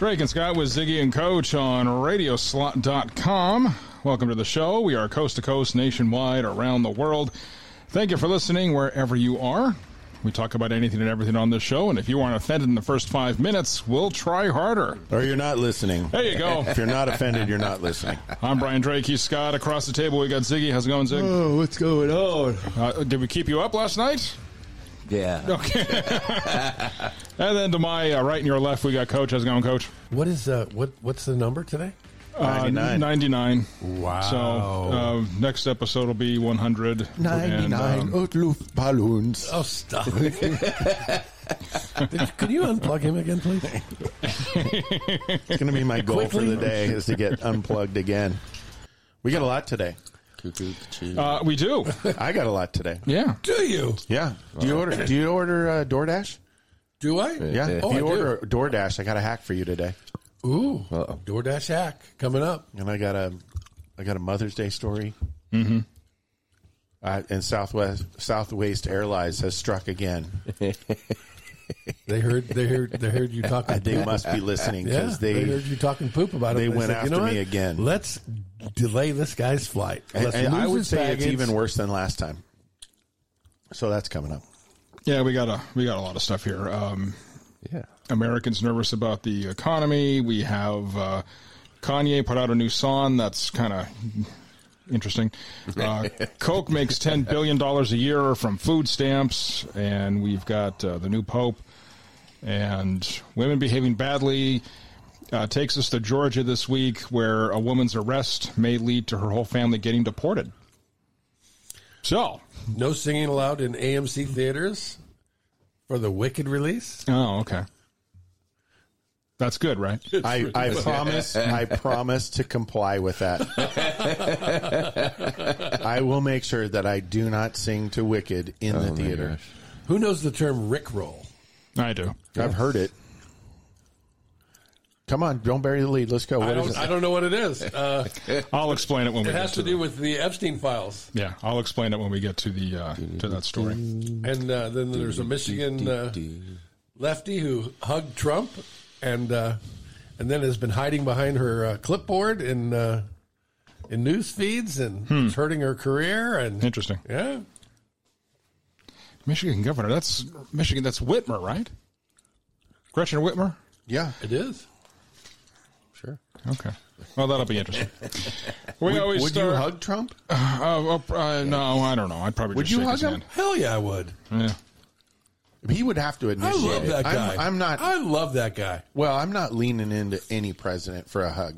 Drake and Scott with Ziggy and Coach on Radioslot.com. Welcome to the show. We are coast to coast, nationwide, around the world. Thank you for listening wherever you are. We talk about anything and everything on this show, and if you aren't offended in the first 5 minutes, we'll try harder. Or you're not listening. There you go. If you're not offended, you're not listening. I'm Brian Drake. He's Scott. Across the table, we got Ziggy. How's it going, Zig? Oh, what's going on? Did we keep you up last night? Yeah. Okay. And then to my right and your left, we got Coach. How's it going, Coach? What is what's the number today? 99. 99. Wow. So next episode will be 100. 99 Luftballons. Oh, stop it. Could you unplug him again, please? It's going to be my goal for the day is to get unplugged again. We got a lot today. We do. I got a lot today. Yeah. Do you? Yeah. Do you order DoorDash? Do I? Yeah. Oh, if you I order DoorDash, I got a hack for you today. Ooh. DoorDash hack coming up. And I got a Mother's Day story. Mm-hmm. And Southwest Airlines has struck again. They heard you talking. They must be listening because they heard you talking poop about it. They went said, after me again. Let's delay this guy's flight. And I would say it's even worse than last time. So that's coming up. Yeah, we got a lot of stuff here. Americans nervous about the economy. We have Kanye put out a new song that's kind of interesting. Coke makes $10 billion a year from food stamps, and we've got the new Pope. And women behaving badly takes us to Georgia this week, where a woman's arrest may lead to her whole family getting deported. So, no singing allowed in AMC theaters for the Wicked release. Oh, okay. That's good, right? I promise to comply with that. I will make sure that I do not sing to Wicked in the theater. Who knows the term Rickroll? I do. I've heard it. Come on, don't bury the lead. Let's go. I don't know what it is. I'll explain it when we get to it. It has to do with the Epstein files. Yeah, I'll explain it when we get to the to that story. And then there's a Michigan lefty who hugged Trump and then has been hiding behind her clipboard in news feeds and it's hurting her career. And interesting. Yeah. Michigan governor. That's Michigan. That's Whitmer, right? Gretchen Whitmer? Yeah, it is. Sure. Okay. Well, that'll be interesting. Would you hug Trump? No, I don't know. I'd probably would just you shake hug his him? hand. Hell yeah, I would. Yeah. He would have to initiate I love that guy. I'm not. I love that guy. Well, I'm not leaning into any president for a hug.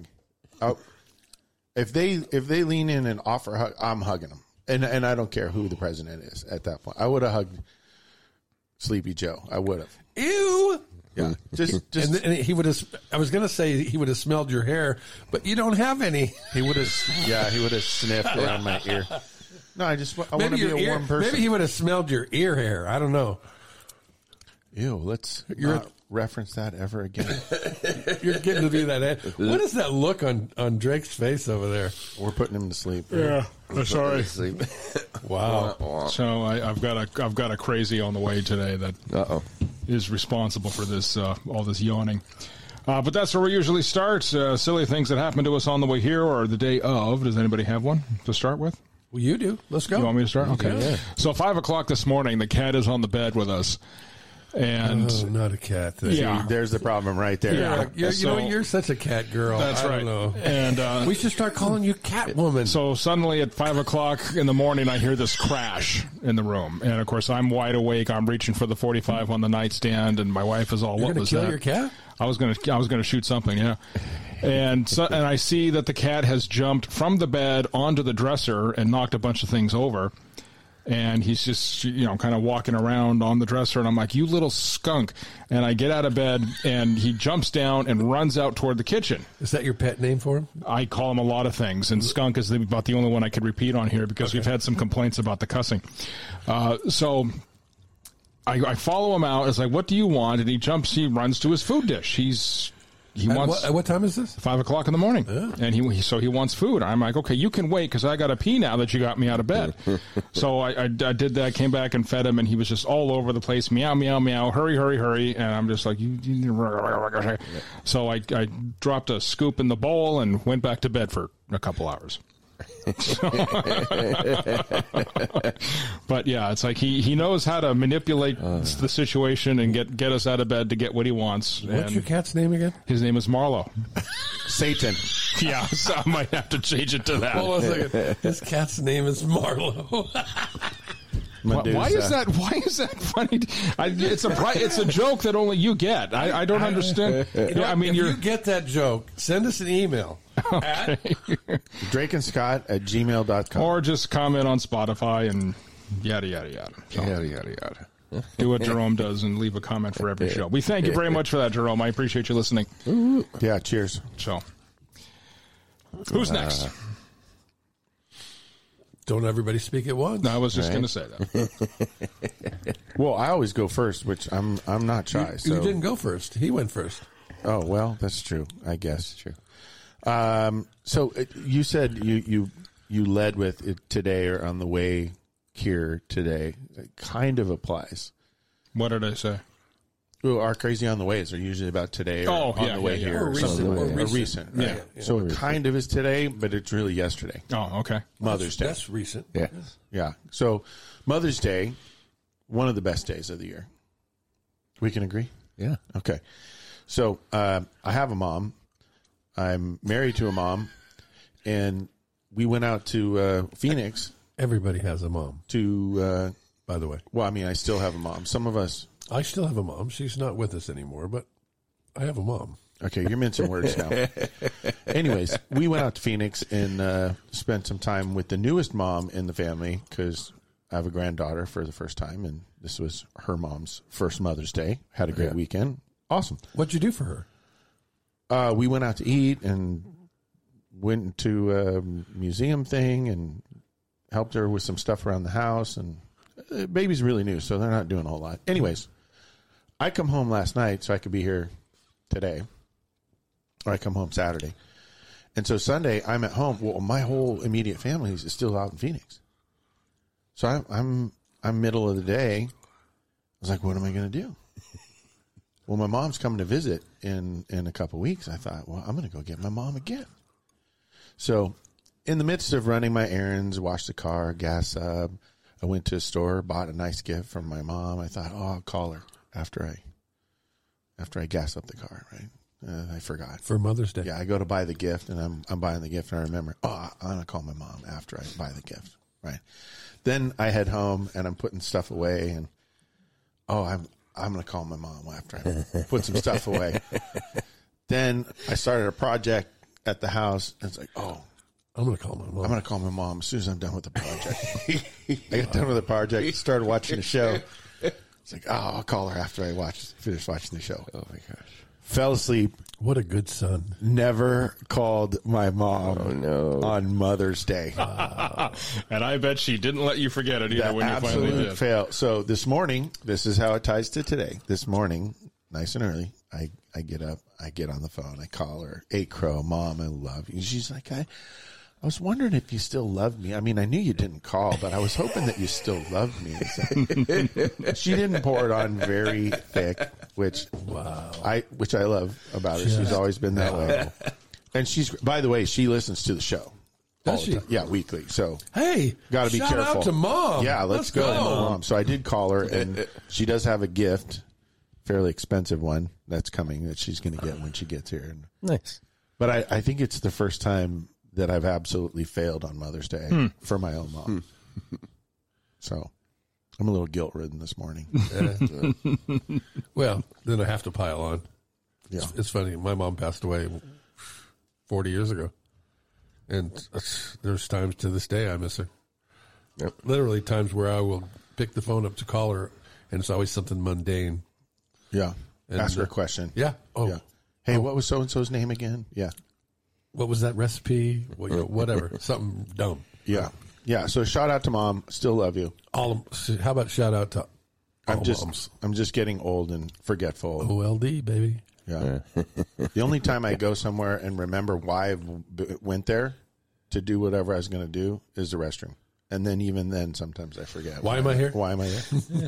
If they lean in and offer a hug, I'm hugging them, and I don't care who the president is at that point. I would have hugged Sleepy Joe. I would have. Ew. Yeah, just and he would have. I was going to say he would have smelled your hair, but you don't have any. He would have. Yeah, he would have sniffed around my ear. No, I want to be a warm person. Maybe he would have smelled your ear hair. I don't know. Ew, let's not reference that ever again. You're getting to do that. What is that look on Drake's face over there? We're putting him to sleep. Yeah, sorry. Wow. So I've got a crazy on the way today that is responsible for this all this yawning. But that's where we usually start. Silly things that happen to us on the way here or the day of. Does anybody have one to start with? Well, you do. Let's go. You want me to start? Okay. Yeah. So 5 o'clock this morning, the cat is on the bed with us. And not a cat thing. Yeah. See, there's the problem right there. Yeah. You're such a cat girl. That's right. I don't know. And we should start calling you Catwoman. So suddenly at 5 o'clock in the morning, I hear this crash in the room. And of course, I'm wide awake. I'm reaching for the 45 on the nightstand, and my wife is all, You're what was kill that? Your cat? I was gonna shoot something, yeah. And I see that the cat has jumped from the bed onto the dresser and knocked a bunch of things over. And he's just, kind of walking around on the dresser. And I'm like, you little skunk. And I get out of bed, and he jumps down and runs out toward the kitchen. Is that your pet name for him? I call him a lot of things. And skunk is about the only one I could repeat on here because we've had some complaints about the cussing. So I follow him out. It's like, what do you want? And he runs to his food dish. He's he wants. At what time is this? 5 o'clock in the morning, and he wants food. I'm like, okay, you can wait because I got to pee now that you got me out of bed. So I did that, came back and fed him, and he was just all over the place, meow, meow, meow, hurry, hurry, hurry, and I'm just like, so I dropped a scoop in the bowl and went back to bed for a couple hours. But yeah, it's like he knows how to manipulate the situation and get us out of bed to get what he wants. What's your cat's name again? His name is Marlo. Satan. Yeah, so I might have to change it to that. Hold on a second. His cat's name is Marlo. Why is that funny? It's a joke that only you get. I don't understand. If you get that joke, send us an email. Okay. DrakeandScott@gmail.com. Or just comment on Spotify and yada, yada, yada. So, Yada, yada, yada. do what Jerome does and leave a comment for every show. We thank you very much for that, Jerome. I appreciate you listening. Yeah, cheers. So, who's next? Don't everybody speak at once. No, I was just going to say that. Well, I always go first, which I'm not shy. You didn't go first. He went first. Oh, well, that's true. I guess. True. So you said you led with it today or on the way here today. It kind of applies. What did I say? Well, our Crazy on the Ways are usually about today or on the way here. Or recent. Right? Yeah. So it kind of is today, but it's really yesterday. Oh, okay. Mother's Day. That's recent. Yeah. Yeah. So Mother's Day, one of the best days of the year. We can agree? Yeah. Okay. So I have a mom. I'm married to a mom, and we went out to Phoenix. Everybody has a mom, to, by the way. Well, I mean, I still have a mom. Some of us. I still have a mom. She's not with us anymore, but I have a mom. Okay, you're mincing words now. Anyways, we went out to Phoenix and spent some time with the newest mom in the family because I have a granddaughter for the first time, and this was her mom's first Mother's Day. Had a great weekend. Awesome. What'd you do for her? We went out to eat and went to a museum thing and helped her with some stuff around the house. And baby's really new, so they're not doing a whole lot. Anyways, I come home last night so I could be here today. Or I come home Saturday. And so Sunday, I'm at home. Well, my whole immediate family is still out in Phoenix. So I'm middle of the day. I was like, what am I going to do? Well, my mom's coming to visit in a couple of weeks. I thought, well, I'm going to go get my mom a gift. So in the midst of running my errands, wash the car, gas up, I went to a store, bought a nice gift from my mom. I thought, I'll call her after I gas up the car, right? I forgot. For Mother's Day. Yeah, I go to buy the gift, and I'm buying the gift, and I remember, I'm going to call my mom after I buy the gift, right? Then I head home, and I'm putting stuff away, and, I'm going to call my mom after I put some stuff away. Then I started a project at the house, and it's like, I'm going to call my mom. I'm going to call my mom as soon as I'm done with the project. I got done with the project, started watching the show. It's like, I'll call her after I finish watching the show. Oh, my gosh. Fell asleep. What a good son. Never called my mom on Mother's Day. And I bet she didn't let you forget it either That when you finally absolute did. fail. So this morning, this is how it ties to today. This morning, nice and early, I get up, I get on the phone, I call her, "Hey, Crow, Mom, I love you." She's like, I was wondering if you still loved me. I mean, I knew you didn't call, but I was hoping that you still loved me. She didn't pour it on very thick, which I love about her. She's always been that way. And she's, by the way, she listens to the show. Does she? Yeah, weekly. So hey, got to be careful. Shout out to Mom. Yeah, let's go, Mom. So I did call her, and she does have a gift, fairly expensive one that's coming that she's going to get when she gets here. Nice. But I think it's the first time that I've absolutely failed on Mother's Day for my own mom. So I'm a little guilt-ridden this morning. Well, then I have to pile on. Yeah. It's funny. My mom passed away 40 years ago. And there's times to this day I miss her. Yep. Literally times where I will pick the phone up to call her, and it's always something mundane. Yeah. And, ask her a question. Yeah. Oh, Yeah. Hey, what was so-and-so's name again? Yeah. what was that recipe? Whatever. Something dumb. Yeah. Yeah. So shout out to Mom. Still love you. How about shout out to all moms? I'm just getting old and forgetful. OLD, baby. Yeah. The only time I go somewhere and remember why I went there to do whatever I was going to do is the restroom. And then even then, sometimes I forget. Why am I here? Why am I here?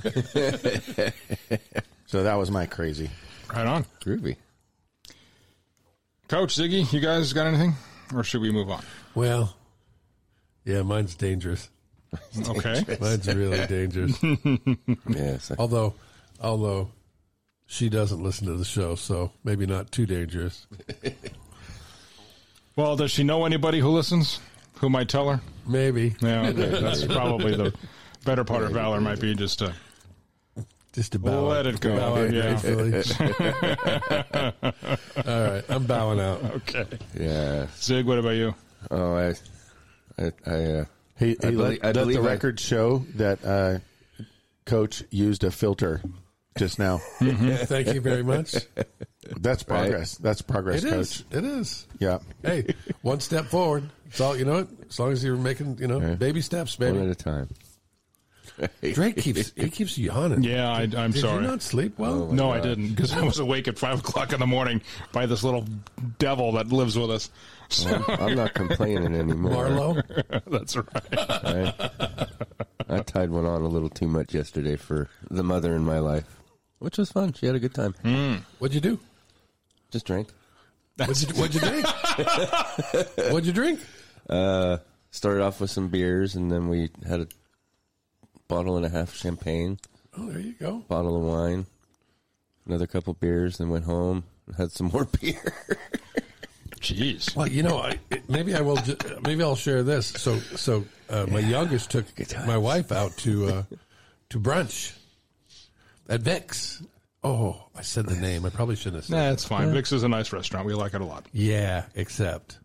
So that was my crazy. Right on. Groovy. Coach, Ziggy, you guys got anything? Or should we move on? Well, yeah, mine's dangerous. Okay. Mine's really dangerous. Yes. Although she doesn't listen to the show, so maybe not too dangerous. Well, does she know anybody who listens? Who might tell her? Maybe. Yeah, okay. That's probably the better part of valor might be just to bow. let it go. Bow out Yeah. gracefully. All right, I'm bowing out. Okay. Yeah. Zig, what about you? Oh, I Hey, believe- I let believe the I- record show that Coach used a filter just now. Thank you very much. That's progress. That's progress, It Coach. is. It is. Yeah. Hey, one step forward. It's all, as long as you're making, baby steps, one at baby. a time. Drake keeps yawning. Yeah, I'm Did sorry. you not sleep well? No, I didn't, because I was awake at 5 o'clock in the morning by this little devil that lives with us. So, I'm not complaining anymore. Marlo? that's right. I tied one on a little too much yesterday for the mother in my life, which was fun. She had a good time. What'd you do? Just drank. What'd you drink? What'd you drink? Started off with some beers, and then we had a bottle and a half champagne, Oh, there you go. bottle of wine, another couple beers, then went home and had some more beer. Jeez. Well, maybe I will. Maybe I'll share this. So my youngest took my wife out to brunch at Vic's. Oh, I said the name. I probably shouldn't have said. Nah, it's fine. Vic's is a nice restaurant. We like it a lot. Yeah, except.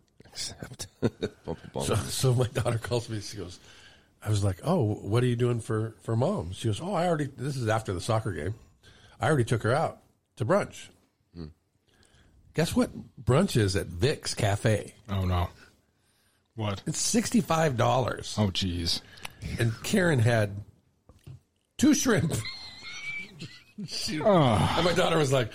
So my daughter calls me. She goes, I was like, oh, what are you doing for mom? She goes, oh, this is after the soccer game. I already took her out to brunch. Guess what brunch is at Vic's Cafe? Oh, no. What? It's $65. Oh, jeez. And Karen had 2 shrimp. And my daughter was like,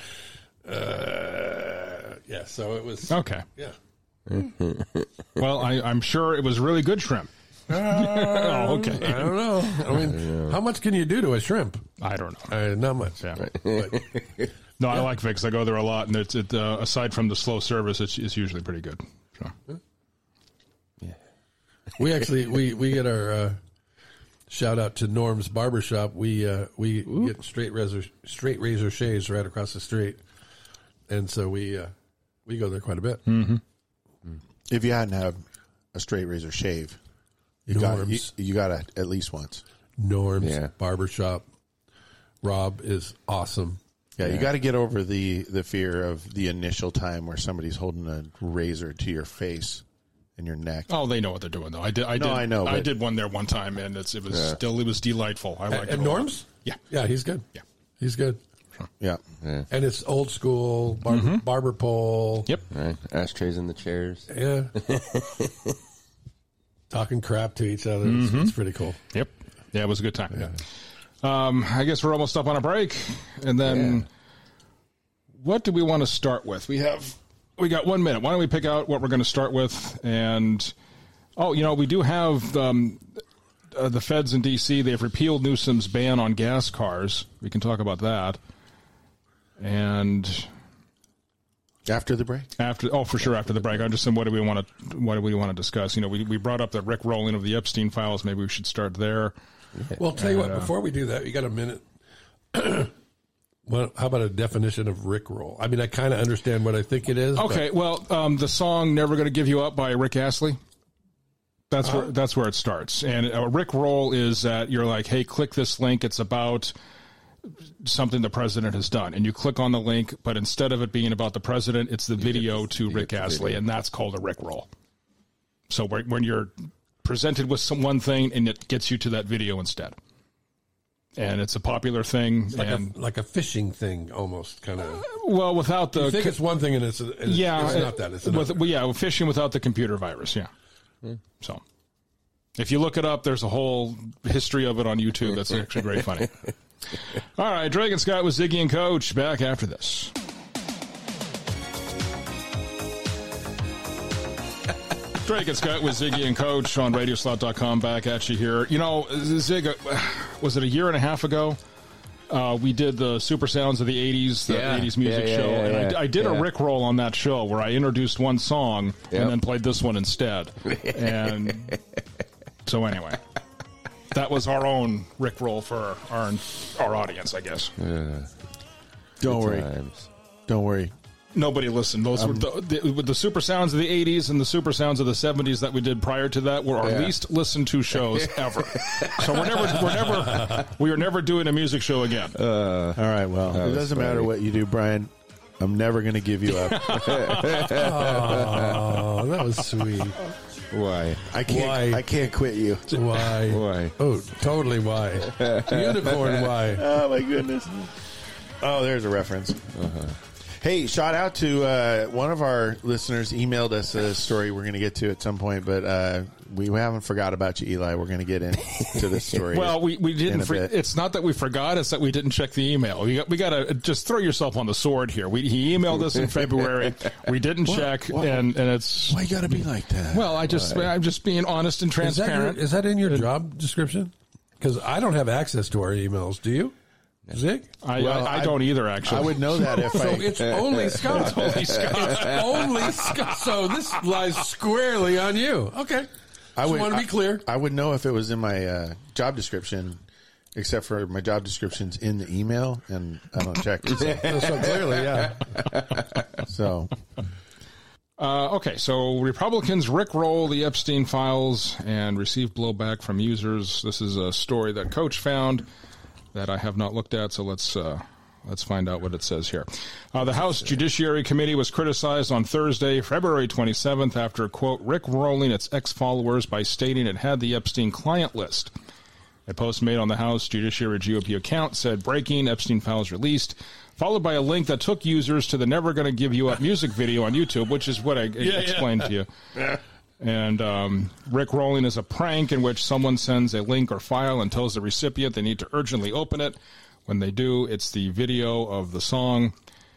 yeah, so it was. Okay. Yeah. Well, I'm sure it was really good shrimp. Oh, okay. I don't know. I mean, how much can you do to a shrimp? I don't know. Not much. Yeah. But, No, I like Vic's. I go there a lot, and aside from the slow service, it's usually pretty good. So. we actually we get our shout out to Norm's Barbershop. We get straight razor shaves right across the street, and so we go there quite a bit. Mm-hmm. If you hadn't had a straight razor shave, you got it at least once. Norm's Barbershop. Rob is awesome. Yeah, you got to get over the fear of the initial time where somebody's holding a razor to your face and your neck. Oh, they know what they're doing, though. I know. I did one there one time, and it was delightful. I liked it. And Norm's? Yeah, he's good. Yeah, he's good. Yeah. And it's old school barber pole. Yep. Right. Ashtrays in the chairs. Yeah. Talking crap to each other. It's pretty cool. Yep. Yeah, it was a good time. Yeah. I guess we're almost up on a break, and then what do we want to start with? We got 1 minute. Why don't we pick out what we're going to start with? And we do have the feds in D.C. They've repealed Newsom's ban on gas cars. We can talk about that. And After the break? For sure after the break. I'm just saying, what do we want to discuss? We brought up the Rick rolling of the Epstein files. Maybe we should start there. Well, tell you what, before we do that, you got a minute. Well, how about a definition of Rickroll? I mean, I kind of understand what I think it is. Okay, well, the song "Never Gonna Give You Up" by Rick Astley. That's where it starts. And a Rickroll is that you're like, hey, click this link. It's about something the president has done, and you click on the link, but instead of it being about the president, it's the video to Rick Astley, and that's called a Rickroll. So when you're presented with one thing, and it gets you to that video instead. And it's a popular thing. Like a phishing thing, almost, kind of. Well, without the... You think it's one thing, and it's not that. It's another. Phishing without the computer virus, So, if you look it up, there's a whole history of it on YouTube. That's actually very funny. All right, Drake and Scott with Ziggy and Coach. Back after this. Drake and Scott with Ziggy and Coach on Radioslot.com. Back at you here. You know, Zig, was it a year and a half ago? We did the Super Sounds of the 80s, the 80s music show. And I did a Rickroll on that show where I introduced one song and then played this one instead. And so anyway, that was our own Rickroll for our audience, I guess. Don't worry. Don't worry. Nobody listened. Those were the Super Sounds of the 80s and the Super Sounds of the 70s that we did prior to that were our least listened to shows ever. So we are never doing a music show again. All right, well, it doesn't matter what you do, Brian. I'm never going to give you up. Oh, that was sweet. Why? I can't quit you. Why? Why? Oh, totally why. Unicorn why. Oh, my goodness. Oh, there's a reference. Hey, shout out to one of our listeners emailed us a story we're going to get to at some point, but we haven't forgot about you, Eli. We're going to get into this story. Well, we didn't. It's not that we forgot; it's that we didn't check the email. We got to just throw yourself on the sword here. He emailed us in February. We didn't check, and it's why you got to be like that? Well, I'm just being honest and transparent. Is that in your job description? Because I don't have access to our emails. Do you? Zig? I don't either, actually. I would know that if it's only Scott. It's only Scott. So this lies squarely on you. Okay. I want to be clear. I would know if it was in my job description, except for my job description's in the email, and I don't check. So clearly, yeah. So. Okay, so Republicans rickroll the Epstein files and receive blowback from users. This is a story that Coach found that I have not looked at, so let's find out what it says here. The House Judiciary Committee was criticized on Thursday, February 27th, after, quote, rickrolling its ex-followers by stating it had the Epstein client list. A post made on the House Judiciary GOP account said, breaking, Epstein files released, followed by a link that took users to the Never Gonna Give You Up music video on YouTube, which is what I explained to you. And rickrolling is a prank in which someone sends a link or file and tells the recipient they need to urgently open it. When they do, it's the video of the song.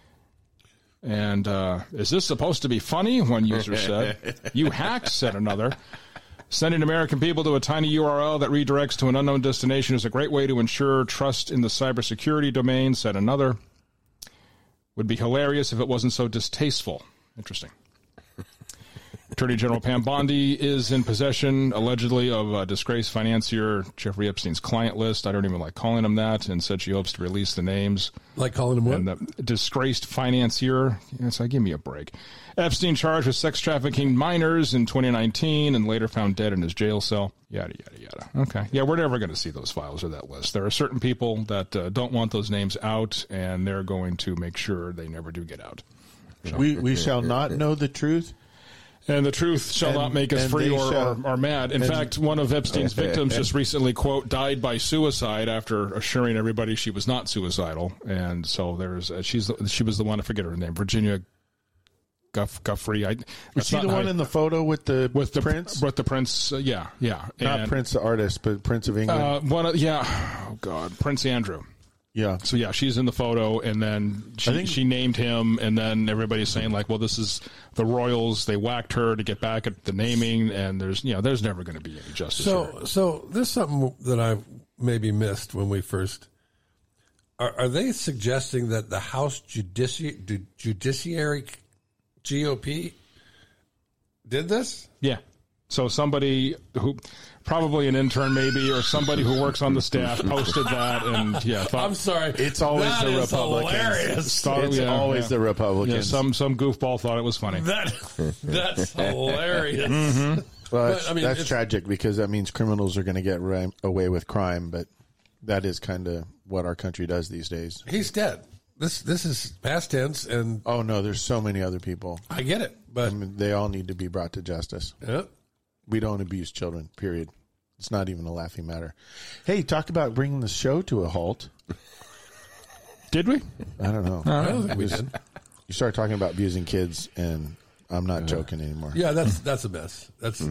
And is this supposed to be funny? One user said. You hack, said another. Sending American people to a tiny URL that redirects to an unknown destination is a great way to ensure trust in the cybersecurity domain, said another. Would be hilarious if it wasn't so distasteful. Interesting. Attorney General Pam Bondi is in possession, allegedly, of disgraced financier Jeffrey Epstein's client list. I don't even like calling him that, and said she hopes to release the names. Like calling him what? And the disgraced financier. It's like, give me a break. Epstein charged with sex trafficking minors in 2019 and later found dead in his jail cell. Yada, yada, yada. Okay. Yeah, we're never going to see those files or that list. There are certain people that don't want those names out, and they're going to make sure they never do get out. So, we shall not know the truth. And the truth shall not make us free or mad. In fact, one of Epstein's victims just recently, quote, died by suicide after assuring everybody she was not suicidal. And so she was the one, I forget her name, Virginia Guffrey. Was she the one in the photo with the Prince? With the Prince, yeah. Not Prince the artist, but Prince of England. Oh, God, Prince Andrew. Yeah. So, yeah, she's in the photo, and then she named him, and then everybody's saying, like, well, this is the royals. They whacked her to get back at the naming, and there's never going to be any justice. So there's something that I maybe missed when we first. Are they suggesting that the House Judiciary GOP did this? Yeah. So somebody who, probably an intern maybe, or somebody who works on the staff posted that, and I'm sorry. It's always the Republicans. Hilarious. It's always the Republicans. Yeah, some goofball thought it was funny. That's hilarious. Mm-hmm. Well, that's tragic because that means criminals are going to get away with crime, but that is kind of what our country does these days. He's dead. This is past tense, and oh no, there's so many other people. I get it, but they all need to be brought to justice. Yep. We don't abuse children, period. It's not even a laughing matter. Hey, talk about bringing the show to a halt. Did we? I don't know. I don't think we did. You started talking about abusing kids, and I'm not joking anymore. Yeah, that's a mess.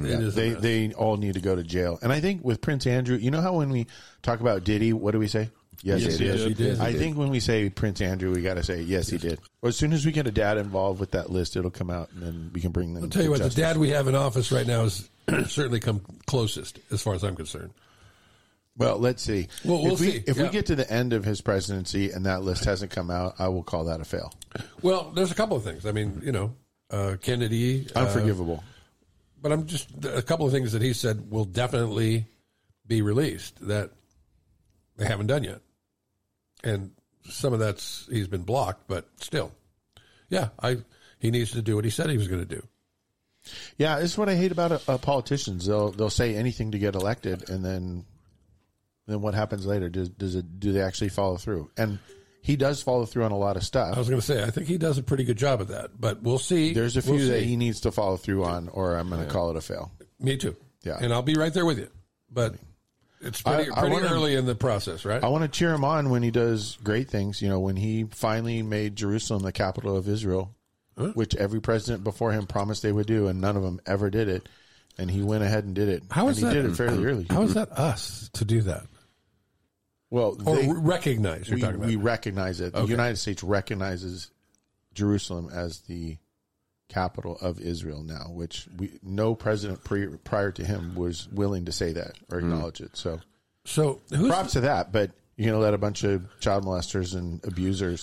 They all need to go to jail. And I think with Prince Andrew, you know how when we talk about Diddy, what do we say? Yes, Yes, he he did. did. He did. I think when we say Prince Andrew, we got to say, yes, he did. Well, as soon as we get a dad involved with that list, it'll come out, and then we can bring them I'll tell you to what, justice. the dad we have in office right now has certainly come closest, as far as I'm concerned. Well, let's see. Well, we'll if we, see. If Yeah. we get to the end of his presidency and that list hasn't come out, I will call that a fail. Well, there's a couple of things. I mean, Kennedy. Unforgivable. But I'm just a couple of things that he said will definitely be released that they haven't done yet, and some of that's he's been blocked, but still, he needs to do what he said he was going to do. Yeah, this is what I hate about politicians. They'll say anything to get elected, and then what happens later? Do they actually follow through? And he does follow through on a lot of stuff. I was going to say I think he does a pretty good job at that, but we'll see. There's a few We'll that see. he needs to follow through on, or I'm going to call it a fail. Me too. Yeah. And I'll be right there with you, but it's pretty I wanna- early in the process, right? I want to cheer him on when he does great things. When he finally made Jerusalem the capital of Israel, which every president before him promised they would do, and none of them ever did it. And he went ahead and did it. How is and he that? did it fairly early. How is that us to do that? Well, Or recognize, you're talking about. we recognize it. The United States recognizes Jerusalem as the capital of Israel now, which no president prior to him was willing to say that or acknowledge it. So who's props to that, but you're going to let a bunch of child molesters and abusers,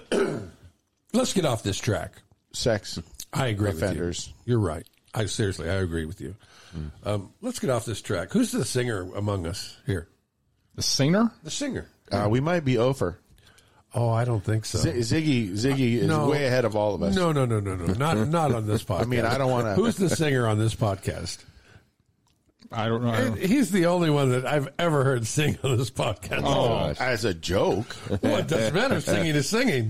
Let's get off this track. sex I agree offenders. with you. You're right. I agree with you. Let's get off this track. Who's the singer among us here? The singer? The singer. We might be over. Oh, I don't think so. Ziggy is No. way ahead of all of us. No. Not on this podcast. I mean, I don't wanna- Who's the singer on this podcast? I don't know. He's the only one that I've ever heard sing on this podcast. Oh, as a joke. Well, it doesn't matter. Singing is singing.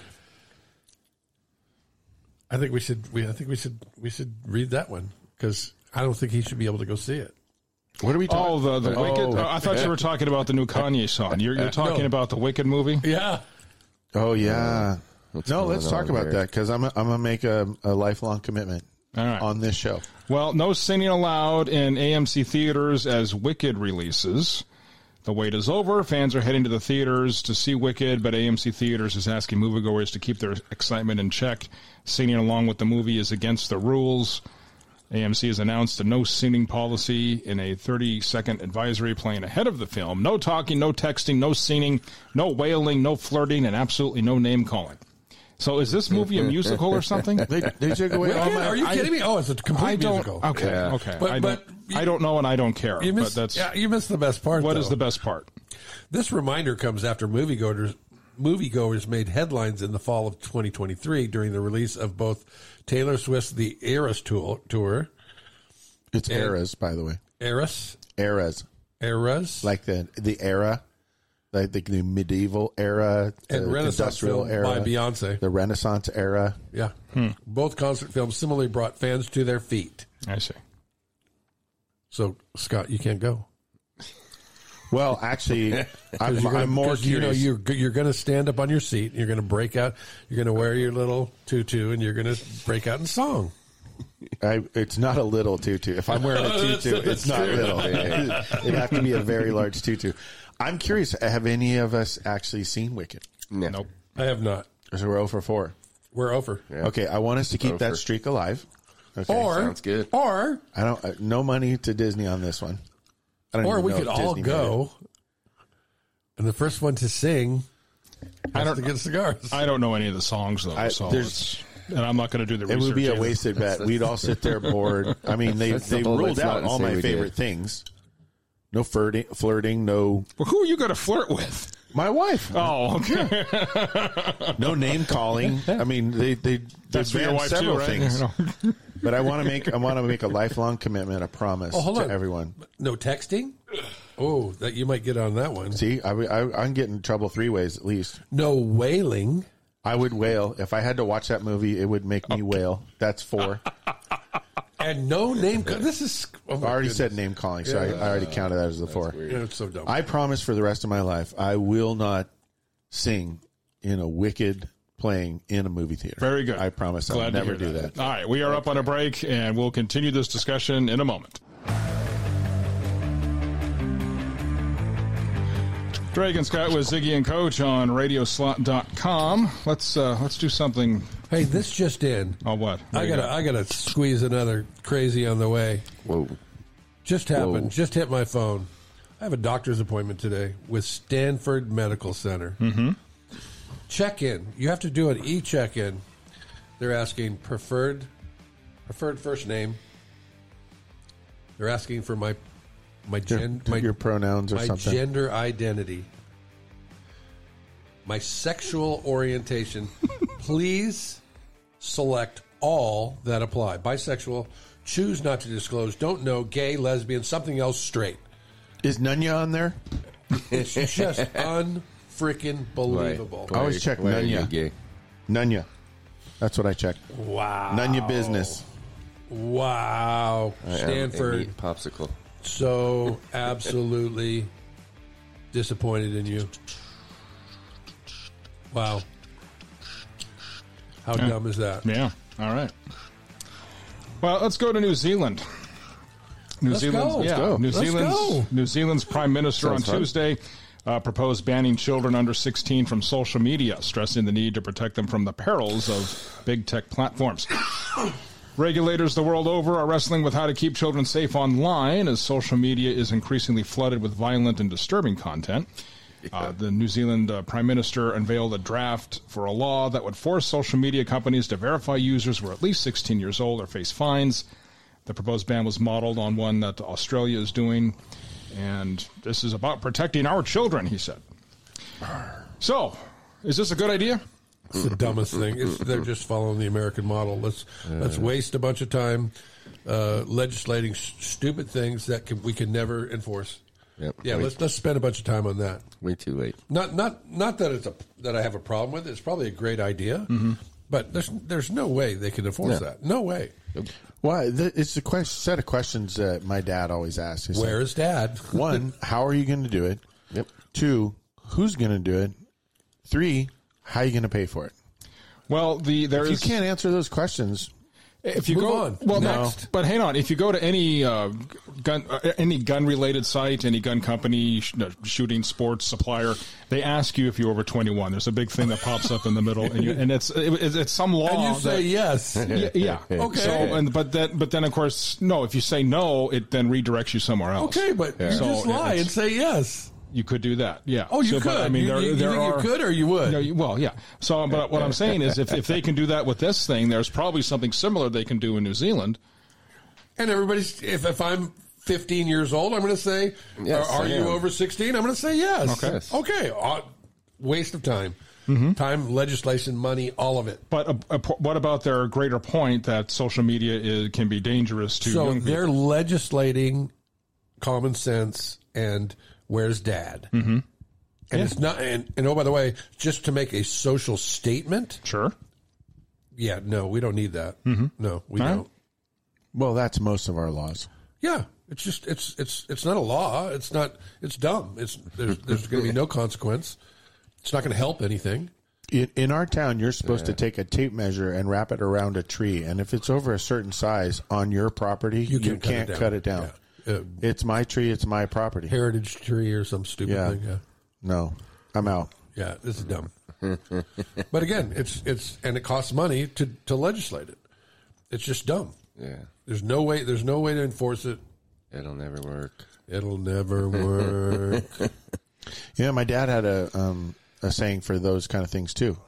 I think we should read that one because I don't think he should be able to go see it. What are we talking? Oh, the Wicked. I thought you were talking about the new Kanye song. You're talking about the Wicked movie. Yeah. Oh yeah. No, going let's talk on about here? that because I'm gonna make a lifelong commitment All right. on this show. Well, no singing allowed in AMC theaters as Wicked releases. The wait is over. Fans are heading to the theaters to see Wicked, but AMC Theaters is asking moviegoers to keep their excitement in check. Singing along with the movie is against the rules. AMC has announced a no singing policy in a 30-second advisory playing ahead of the film. No talking, no texting, no singing, no wailing, no flirting, and absolutely no name calling. So is this movie a musical or something? They took away all Wicked? my. Are you kidding me? Oh, it's a complete I don't. musical. Okay, Yeah. okay. But I don't know, and I don't care. You but missed, that's you missed the best part. what though. is the best part. This reminder comes after moviegoers made headlines in the fall of 2023 during the release of both Taylor Swift's The Eras Tour. It's eras, by the way. Eras? Eras, Like like the era, like the medieval era, and the Renaissance industrial film era, by Beyonce. the Renaissance era. Yeah. Both concert films similarly brought fans to their feet. I see. So, Scott, you can't go. Well, actually, I'm more curious. You're going to stand up on your seat. And you're going to break out. You're going to wear your little tutu, and you're going to break out in song. It's not a little tutu. If I'm wearing a tutu, it's not little. It'd have to be a very large tutu. I'm curious. Have any of us actually seen Wicked? No. Nope. I have not. So we're 0 for 4. We're over. Yeah. Okay, I want us to keep that Over. streak alive. Okay. Or sounds good. Or I don't. No money to Disney on this one. I don't or even we know could if all Disney made go, and the first one to sing I has don't to get cigars. I don't know any of the songs though, so there's- and I'm not going to do the It research. would be a either. wasted bet. We'd all sit there bored. I mean, they Simple, ruled let's out not all say my we favorite did. things. No flirting. No, Well, who are you going to flirt with? my wife. Oh, okay. No name calling. I mean, they That's for your banned wife several too, right? things. You know. But I want to make a lifelong commitment, a promise hold to on. everyone. No texting. Oh, that you might get on that one. See, I'm getting in trouble 3 ways at least. No wailing. I would wail if I had to watch that movie. It would make me wail. That's 4. And no name. This is. Oh my I already goodness. said name calling, so I already counted that as the 4. Yeah, it's so dumb. I promise for the rest of my life, I will not sing in a Wicked playing in a movie theater. Very good. I promise I'll Glad to never hear do that. All right, we are up on a break, and we'll continue this discussion in a moment. Drake and Scott with Ziggy and Coach on Radioslot.com. Let's do something. Hey, this just in. Oh, what? I gotta squeeze another crazy on the way. Whoa. Just happened. Whoa. Just hit my phone. I have a doctor's appointment today with Stanford Medical Center. Mm-hmm. Check-in. You have to do an e-check-in. They're asking preferred first name. They're asking for my your pronouns or my something. gender identity, my sexual orientation. Please select all that apply. Bisexual, choose not to disclose, don't know, gay, lesbian, something else, straight. Is Nunya on there? It's just unfreaking believable. I always check Nunya. Nunya. That's what I check. Wow. Nunya business. Wow. Stanford. Popsicle. So absolutely disappointed in you. Wow. How dumb is that? Yeah. All right. Well, let's go to New Zealand. New Zealand's Prime Minister Sounds on fun. Tuesday proposed banning children under 16 from social media, stressing the need to protect them from the perils of big tech platforms. Regulators the world over are wrestling with how to keep children safe online as social media is increasingly flooded with violent and disturbing content. The New Zealand Prime Minister unveiled a draft for a law that would force social media companies to verify users who are at least 16 years old or face fines. The proposed ban was modeled on one that Australia is doing, and this is about protecting our children, he said. So, is this a good idea? It's the dumbest thing. They're just following the American model. Let's waste a bunch of time legislating stupid things that we can never enforce. Yep. Yeah, let's spend a bunch of time on that. Way too late. Not that that I have a problem with it. It's probably a great idea, but there's no way they can enforce that. No way. Well, it's a set of questions that my dad always asks. He's Where is Dad? One, how are you going to do it? Yep. 2, who's going to do it? 3, how are you going to pay for it? Well, You can't answer those questions. If you Move go on. well, No. next, but hang on. If you go to any gun related site, any gun company, shooting sports supplier, they ask you if you're over 21. There's a big thing that pops up in the middle, and it's some law. And you say that, yes. yeah. Okay. So, but then of course no. If you say no, it then redirects you somewhere else. Okay, but you So just lie it's- and say yes. You could do that, yeah. Oh, you So, could. But, I mean, you think you could or you would? well, yeah. So, but what I'm saying is, if they can do that with this thing, there's probably something similar they can do in New Zealand. And everybody's, if I'm 15 years old, I'm going to say, Yes, are I you am. over 16? I'm going to say yes. Okay. Okay. Waste of time. Time, legislation, money, all of it. But what about their greater point that social media can be dangerous to So young people? they're legislating common sense and where's Dad? Mm-hmm. And it's not, and oh, by the way, just to make a social statement. Sure. Yeah, no, we don't need that. No, we All right. don't. Well, that's most of our laws. Yeah, it's just it's not a law. It's not. It's dumb. There's going to be no consequence. It's not going to help anything. In our town, you're supposed to take a tape measure and wrap it around a tree, and if it's over a certain size on your property, you can't cut it down. Yeah. It's my tree. It's my property. Heritage tree or some stupid thing. Yeah. No, I'm out. Yeah, this is dumb. But again, it's and it costs money to legislate it. It's just dumb. Yeah. There's no way to enforce it. It'll never work. It'll never work. Yeah, my dad had a saying for those kind of things too.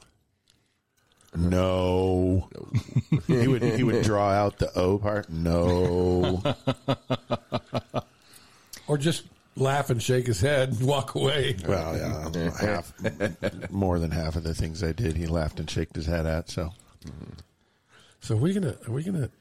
No. he would draw out the O part. No. Or just laugh and shake his head and walk away. Well, yeah, more than half of the things I did, he laughed and shook his head at. So So are we gonna Are we gonna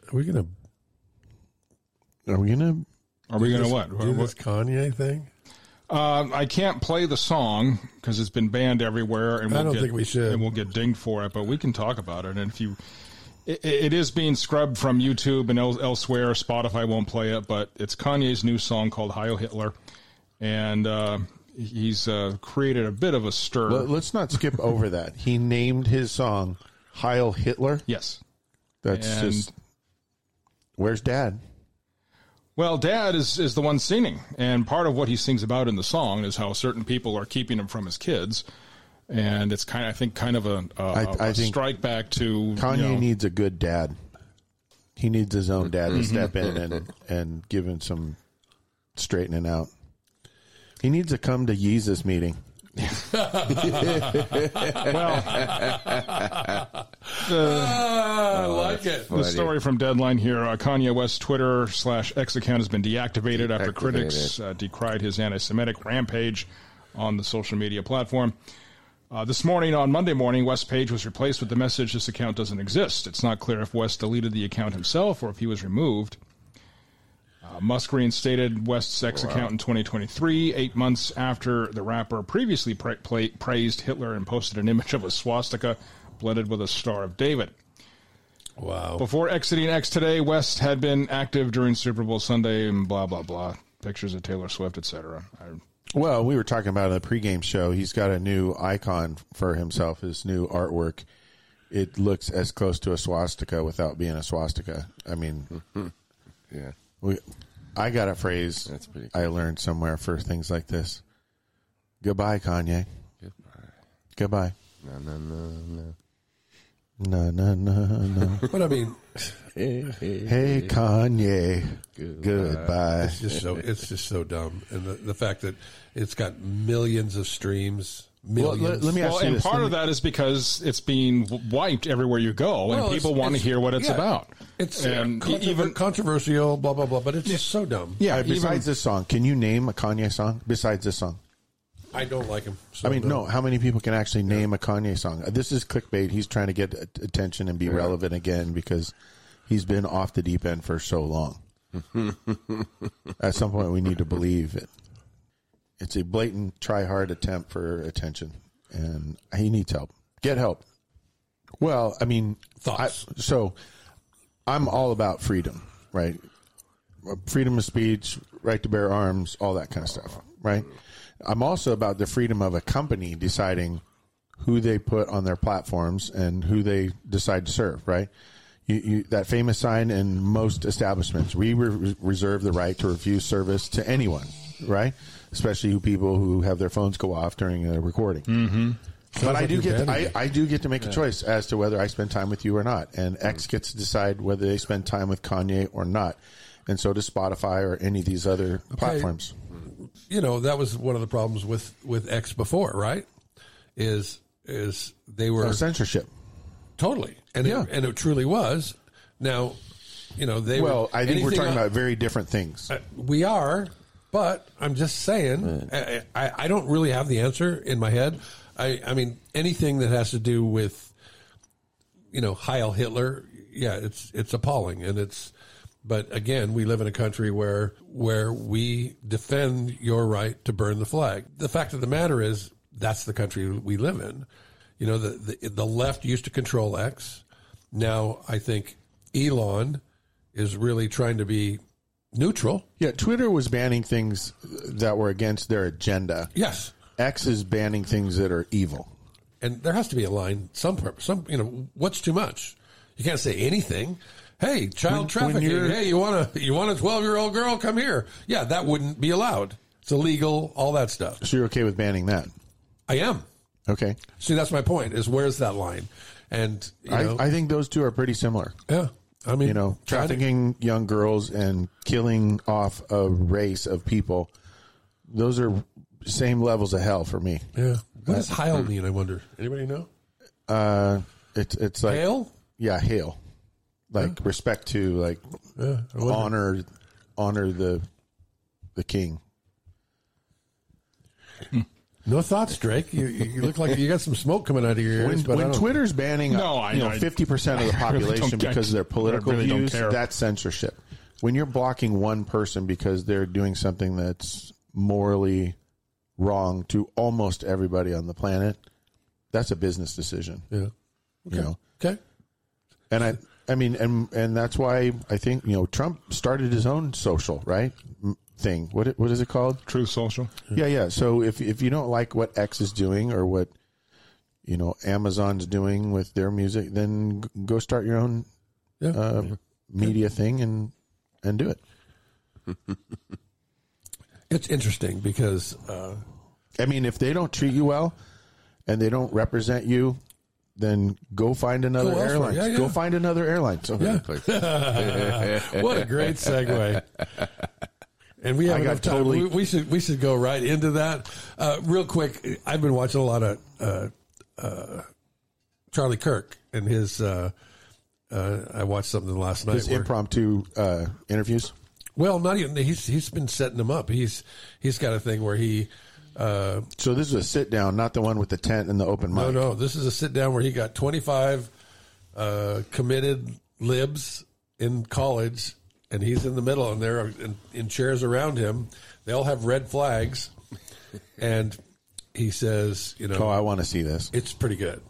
what? do this Kanye thing? I can't play the song because it's been banned everywhere, and I don't think we should. and we'll get dinged for it. But we can talk about it, and if you, it is being scrubbed from YouTube and elsewhere. Spotify won't play it, but it's Kanye's new song called "Heil Hitler," and he's created a bit of a stir. let's not skip over that. He named his song "Heil Hitler." Yes, That's And- just. Where's Dad? Well, Dad is the one singing, and part of what he sings about in the song is how certain people are keeping him from his kids, and it's kind of a strike back to Kanye needs a good dad. He needs his own dad to step in and give him some straightening out. He needs to come to Yeezus meeting. I like it. The story from Deadline here, Kanye West's Twitter/X account has been deactivated after critics decried his anti-Semitic rampage on the social media platform. This morning, on Monday morning, West's page was replaced with the message, "This account doesn't exist." It's not clear if West deleted the account himself or if he was removed. Musk reinstated West's X account in 2023, 8 months after the rapper previously praised Hitler and posted an image of a swastika blended with a Star of David. Wow. Before exiting X today, West had been active during Super Bowl Sunday and blah, blah, blah. Pictures of Taylor Swift, etc. Well, we were talking about in the pregame show. He's got a new icon for himself, his new artwork. It looks as close to a swastika without being a swastika. I mean, yeah. I got a phrase I learned somewhere for things like this. Goodbye, Kanye. Goodbye. No. But I mean, hey Kanye. Goodbye. It's just so dumb, and the fact that it's got millions of streams. Millions. Well, let me ask you and this. part of that is because it's being wiped everywhere you go, and people want to hear what it's about. It's even controversial, blah, blah, blah, but it's just so dumb. Yeah, besides this song, can you name a Kanye song besides this song? I don't like him. So I mean, no. How many people can actually name a Kanye song? This is clickbait. He's trying to get attention and be relevant again because he's been off the deep end for so long. At some point, we need to believe it. It's a blatant, try-hard attempt for attention, and he needs help. Get help. Well, I mean, thoughts. I'm all about freedom, right? Freedom of speech, right to bear arms, all that kind of stuff, right? I'm also about the freedom of a company deciding who they put on their platforms and who they decide to serve, right? That famous sign in most establishments, we reserve the right to refuse service to anyone, right? Especially people who have their phones go off during a recording. Mm-hmm. But I do get to make a choice as to whether I spend time with you or not. And X gets to decide whether they spend time with Kanye or not. And so does Spotify or any of these other platforms. You know, that was one of the problems with X before, right? Is they were censorship. Totally. And it truly was. Now, you know, I think we're talking about very different things. We are, but I'm just saying, I don't really have the answer in my head. I mean, anything that has to do with, you know, Heil Hitler, yeah, it's appalling, but again, we live in a country where we defend your right to burn the flag. The fact of the matter is, that's the country we live in. You know, the left used to control X. Now I think Elon is really trying to be neutral. Yeah, Twitter was banning things that were against their agenda. Yes. X is banning things that are evil. And there has to be a line, some, you know, what's too much? You can't say anything. Hey, child trafficking. Hey, you want a 12-year-old girl? Come here. Yeah, that wouldn't be allowed. It's illegal, all that stuff. So you're okay with banning that? I am. Okay. See, that's my point, is where's that line? And I think those two are pretty similar. Yeah. I mean, you know, trafficking young girls and killing off a race of people, those are same levels of hell for me. Yeah. What does Heil mean, I wonder? Anybody know? It's like hail? Yeah, hail. Like respect to, like honor the king. No thoughts, Drake. You look like you got some smoke coming out of your ears. When Twitter's banning 50% of the population because of their political views, that's censorship. When you're blocking one person because they're doing something that's morally wrong to almost everybody on the planet, that's a business decision. Yeah. Okay. You know? Okay. And I mean, and that's why I think, you know, Trump started his own social, right? Thing. What is it called? Truth Social. Yeah. So if you don't like what X is doing or what, you know, Amazon's doing with their music, then go start your own media thing and do it. It's interesting because I mean, if they don't treat you well and they don't represent you, then go find another airline. Yeah, yeah. Go find another airline. So what a great segue. And we have enough time. We should go right into that. Real quick, I've been watching a lot of Charlie Kirk and his. I watched something last night. His impromptu interviews. Well, not even. He's been setting them up. He's got a thing where he. So this is a sit down, not the one with the tent and the open mic. No. This is a sit down where he got 25 committed libs in college, and he's in the middle, and they're in chairs around him. They all have red flags, and he says, "Oh, I want to see this. It's pretty good."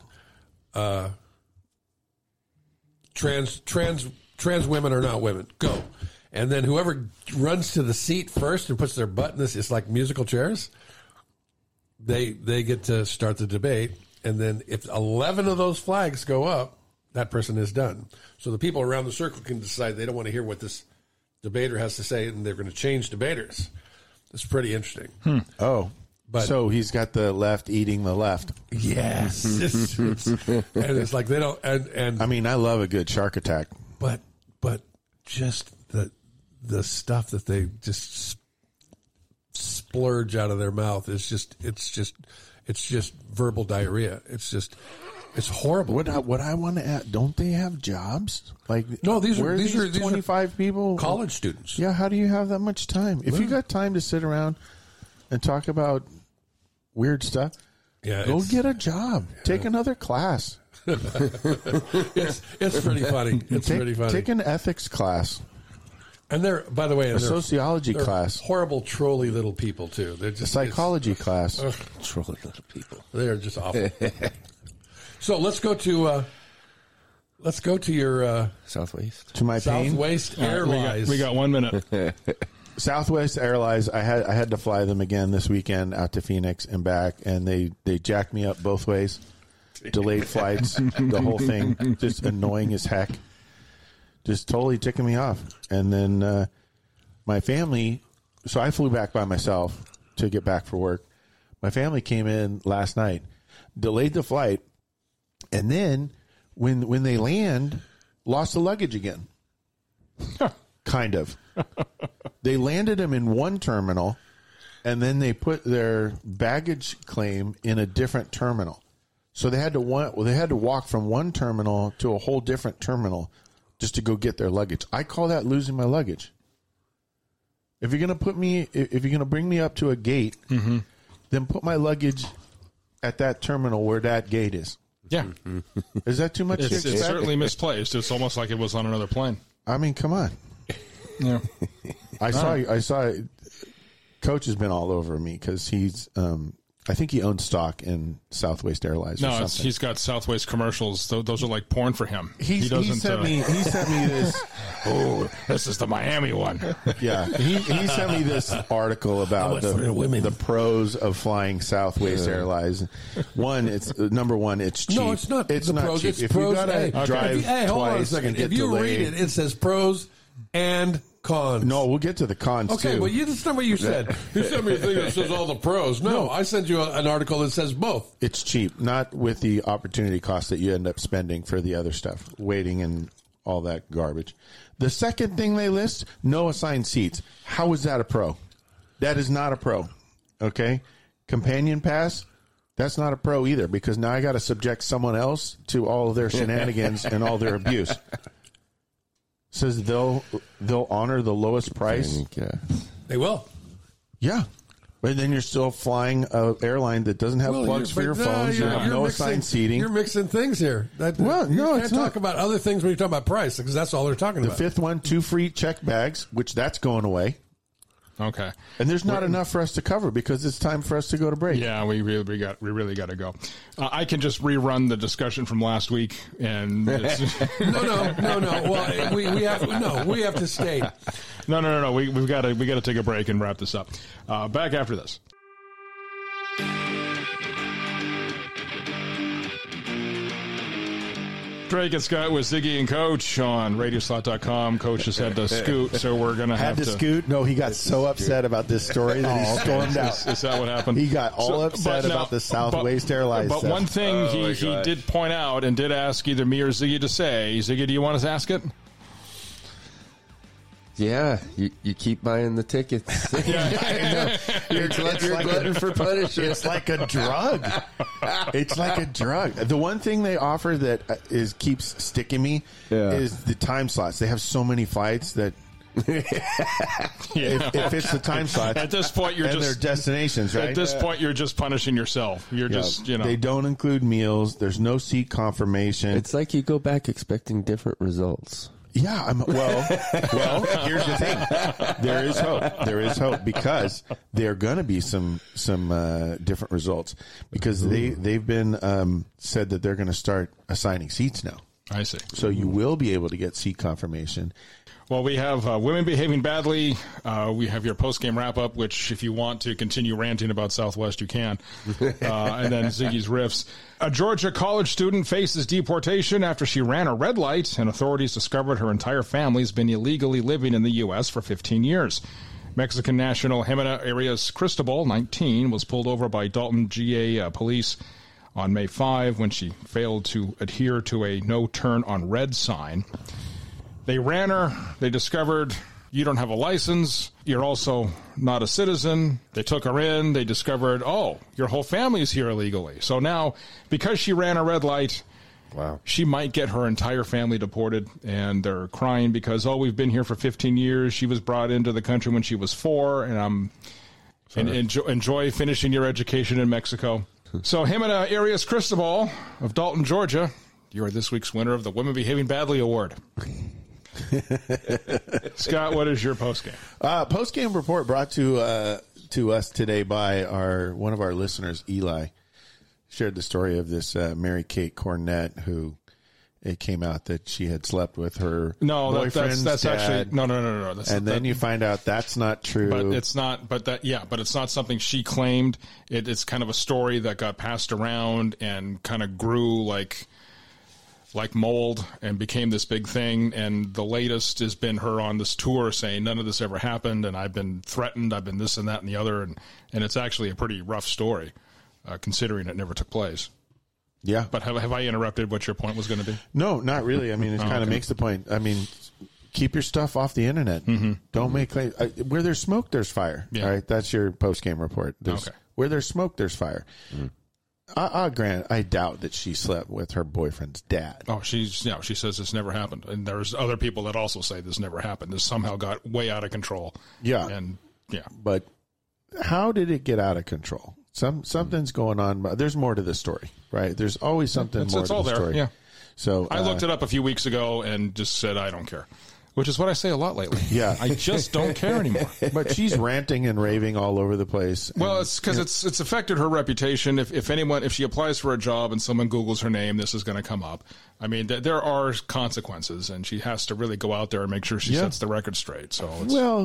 Trans women are not women. Go. And then whoever runs to the seat first and puts their butt in this, it's like musical chairs. They get to start the debate, and then if 11 of those flags go up, that person is done. So the people around the circle can decide they don't want to hear what this debater has to say, and they're going to change debaters. It's pretty interesting. Oh, but so he's got the left eating the left. Yes, and it's like they don't. And I mean, I love a good shark attack, but just the stuff that they just splurge out of their mouth is it's just verbal diarrhea. It's horrible. What I want to add, don't they have jobs? Like, no, these are 25 people, college students. Yeah, how do you have that much time? If you got time to sit around and talk about weird stuff, go get a job. Yeah. Take another class. It's pretty funny. Pretty funny. Take an ethics class. And they're, by the way, a sociology class. Horrible, trolly little people too. They're just a psychology class. Trolly little people. They're just awful. So let's go to your Southwest. To my Southwest Airlines. We got 1 minute. Southwest Airlines. I had to fly them again this weekend out to Phoenix and back, and they jacked me up both ways. Delayed flights, the whole thing, just annoying as heck. Just totally ticking me off. And then my family, so I flew back by myself to get back for work. My family came in last night, delayed the flight, and then when they land, lost the luggage again. Kind of. They landed them in one terminal, and then they put their baggage claim in a different terminal. So they had to walk from one terminal to a whole different terminal just to go get their luggage. I call that losing my luggage. If you're gonna bring me up to a gate, then put my luggage at that terminal where that gate is. Yeah, is that too much? It's certainly misplaced. It's almost like it was on another plane. I mean, come on. Yeah, I saw. Coach has been all over me because he's. I think he owns stock in Southwest Airlines. No, he's got Southwest commercials. Those are like porn for him. He sent me this. Oh, this is the Miami one. Yeah, he sent me this article about the pros of flying Southwest Airlines. Number one, it's cheap. No, it's not. It's the not pros, cheap. It's if pros, you gotta drive hold on a twice second. and get if you delayed, read it, it says pros and cons. No, we'll get to the cons okay, too. well, that's not what you said. You sent me a thing that says all the pros. No, I sent you an article that says both. It's cheap, not with the opportunity cost that you end up spending for the other stuff, waiting and all that garbage. The second thing they list, no assigned seats. How is that a pro? That is not a pro. Okay? Companion pass, that's not a pro either, because now I got to subject someone else to all of their shenanigans and all their abuse. Says they'll honor the lowest price. They will. Yeah. But then you're still flying an airline that doesn't have plugs for your phones. You have no assigned seating. You're mixing things here. You can't talk about other things when you're talking about price, because that's all they're talking about. The fifth one, 2 free check bags, which that's going away. Okay. And there's not enough for us to cover because it's time for us to go to break. Yeah, we really got to go. I can just rerun the discussion from last week, and no. Well, we have to stay. No. We've got to take a break and wrap this up. Back after this. Drake and Scott with Ziggy and Coach on Radioslot.com. Coach just had to scoot, so we're going to have to scoot? No, he got so upset about this story that he stormed out. Is that what happened? He got all upset about the Southwest Airlines But stuff. one thing he did point out and did ask either me or Ziggy to say, Ziggy, do you want us to ask it? Yeah, you keep buying the tickets. I know. You're glutton for punishment. It's like a drug. It's like a drug. The one thing they offer that keeps sticking me is the time slots. They have so many flights that if it's the time slot at this point you're their destinations, right? At this point you're just punishing yourself. You're just they don't include meals. There's no seat confirmation. It's like you go back expecting different results. Yeah, well, here's the thing. There is hope. There is hope because there are going to be some different results because they've been said that they're going to start assigning seats now. I see. So you will be able to get seat confirmation. Well, we have women behaving badly. We have your post-game wrap-up, which if you want to continue ranting about Southwest, you can. And then Ziggy's riffs. A Georgia college student faces deportation after she ran a red light, and authorities discovered her entire family has been illegally living in the U.S. for 15 years. Mexican national Jimena Arias Cristobal, 19, was pulled over by Dalton GA police on May 5 when she failed to adhere to a no-turn on red sign. They ran her. They discovered you don't have a license. You're also not a citizen. They took her in. They discovered, your whole family is here illegally. So now, because she ran a red light, she might get her entire family deported. And they're crying because, we've been here for 15 years. She was brought into the country when she was 4. And enjoy finishing your education in Mexico. So Jimena Arias Cristobal of Dalton, Georgia, you are this week's winner of the Women Behaving Badly Award. Scott, what is your postgame? Postgame report brought to us today by one of our listeners, Eli. Shared the story of this Mary Kate Cornett who it came out that she had slept with her boyfriend's that's dad. actually no. Then you find out that's not true. But it's not. But it's not something she claimed. It's kind of a story that got passed around and kind of grew like mold and became this big thing. And the latest has been her on this tour saying none of this ever happened, and I've been threatened, I've been this and that and the other, and it's actually a pretty rough story, considering it never took place. Yeah. But have I interrupted what your point was going to be? No, not really. I mean, it kind of makes the point. I mean, keep your stuff off the internet. Mm-hmm. Don't make claims. Where there's smoke, there's fire. Yeah. All right, that's your post-game report. Where there's smoke, there's fire. Mm-hmm. Grant, I doubt that she slept with her boyfriend's dad. She says this never happened. And there's other people that also say this never happened. This somehow got way out of control. Yeah. But how did it get out of control? Something's going on. There's more to the story, right? There's always something more to the story. Yeah. So I looked it up a few weeks ago and just said, I don't care. Which is what I say a lot lately. Yeah. I just don't care anymore. But she's ranting and raving all over the place. Well, it's because it's affected her reputation. If she applies for a job and someone Googles her name, this is going to come up. I mean, there are consequences, and she has to really go out there and make sure she sets the record straight. So,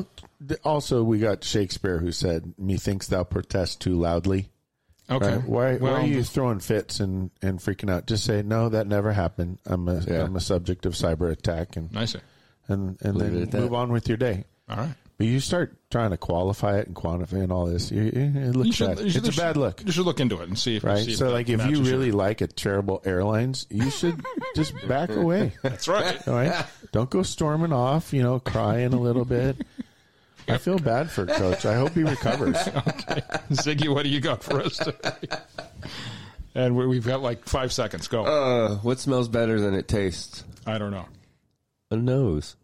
also we got Shakespeare who said, "Methinks thou protest too loudly." Okay. Right? Why are you throwing fits and freaking out? Just say, no, that never happened. I'm a subject of cyber attack. And I see. And then move on with your day. All right. But you start trying to qualify it and quantify and all this. It looks bad. It's a bad look. You should look into it and see if if you really like a terrible airlines, you should just back away. That's right. All right. Don't go storming off. Crying a little bit. I feel bad for Coach. I hope he recovers. Okay. Ziggy, what do you got for us today? And we've got like 5 seconds. Go. What smells better than it tastes? I don't know. A nose.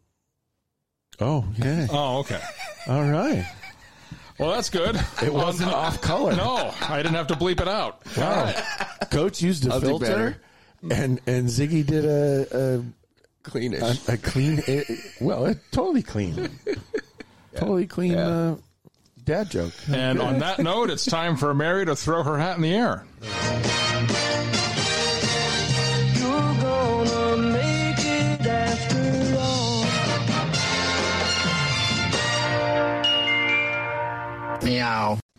Oh, yeah. Oh, okay. All right. Well, that's good. It wasn't off color. No, I didn't have to bleep it out. Wow. Right. Coach used a filter, and Ziggy did a cleanish. A clean, totally clean. Totally clean dad joke. And on that note, it's time for Mary to throw her hat in the air.